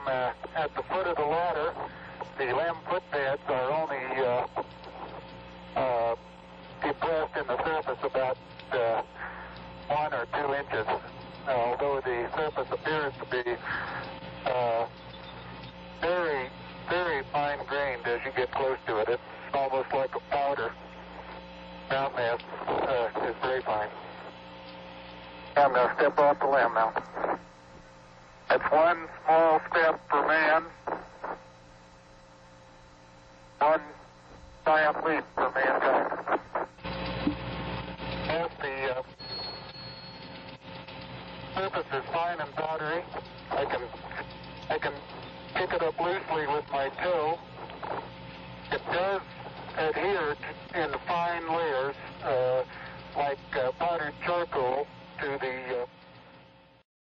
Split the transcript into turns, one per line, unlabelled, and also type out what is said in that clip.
at the foot of the ladder. The limb footbeds are only depressed in the surface about 1 or 2 inches, although the surface appears to be very, very fine-grained as you get close to it. It's almost like a powder. Ground mass is very fine. I'm going to step off the limb now. That's one small step for man, one giant leap for mankind. As the surface is fine and powder,